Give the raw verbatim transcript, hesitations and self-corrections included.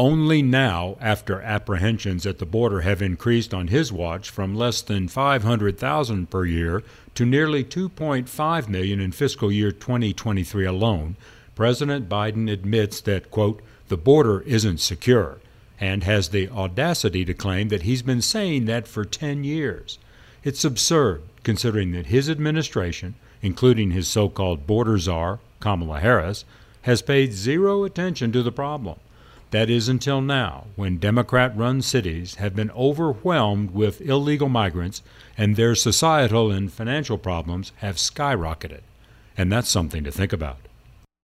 Only now, after apprehensions at the border have increased on his watch from less than five hundred thousand per year to nearly two point five million in fiscal year twenty twenty-three alone, President Biden admits that, quote, the border isn't secure, and has the audacity to claim that he's been saying that for ten years. It's absurd, considering that his administration, including his so-called border czar, Kamala Harris, has paid zero attention to the problem. That is until now, when Democrat-run cities have been overwhelmed with illegal migrants and their societal and financial problems have skyrocketed. And that's something to think about.